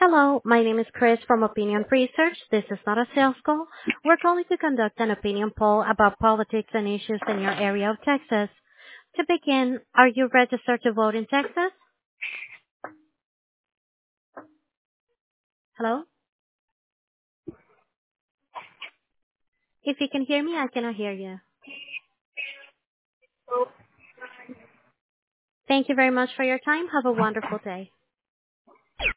Hello, my name is Chris from Opinion Research. This is not a sales call. We're calling to conduct an opinion poll about politics and issues in your area of Texas. To begin, are you registered to vote in Texas? Hello? If you can hear me, I cannot hear you. Thank you very much for your time. Have a wonderful day.